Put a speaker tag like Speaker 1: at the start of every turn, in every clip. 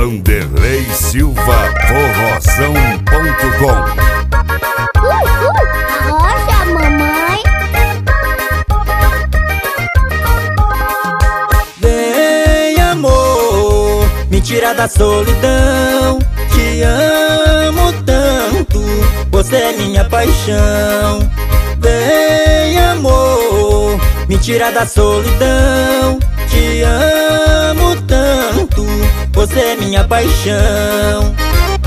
Speaker 1: Vanderlei Silva Forrozão.com.
Speaker 2: Arrocha, mamãe.
Speaker 3: Vem, amor, me tira da solidão. Te amo tanto, você é minha paixão. Vem, amor, me tira da solidão. Te amo tanto, você é minha paixão.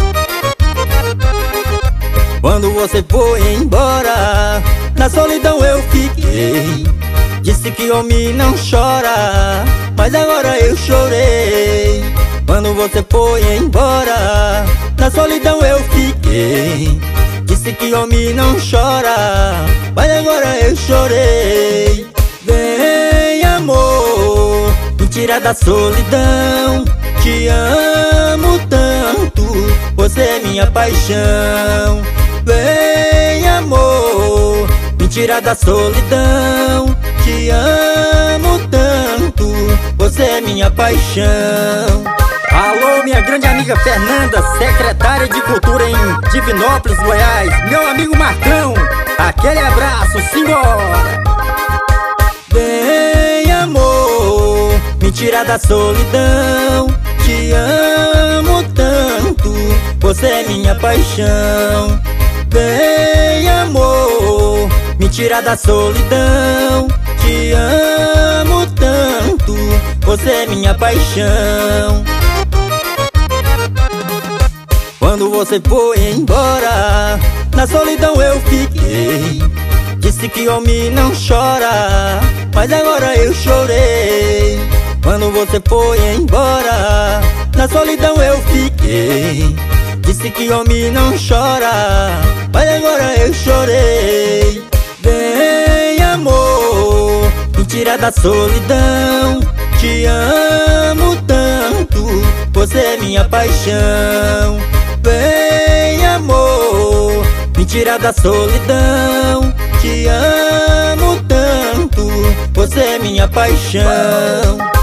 Speaker 3: Quando você foi embora, na solidão eu fiquei. Disse que homem não chora, mas agora eu chorei. Quando você foi embora, na solidão eu fiquei. Disse que homem não chora, mas agora eu chorei. Vem, amor, me tira da solidão. Te amo tanto, você é minha paixão. Vem, amor, me tira da solidão. Te amo tanto, você é minha paixão. Alô, minha grande amiga Fernanda, secretária de Cultura em Divinópolis, Goiás. Meu amigo Marcão, aquele abraço, simbora! Vem, amor, me tira da solidão. Te amo tanto, você é minha paixão. Vem, amor, me tira da solidão. Te amo tanto, você é minha paixão. Quando você foi embora, na solidão eu fiquei. Disse que homem não chora, mas agora eu chorei. Quando você foi embora, na solidão eu fiquei. Disse que homem não chora, mas agora eu chorei. Vem, amor, me tira da solidão. Te amo tanto, você é minha paixão. Vem, amor, me tira da solidão. Te amo tanto, você é minha paixão.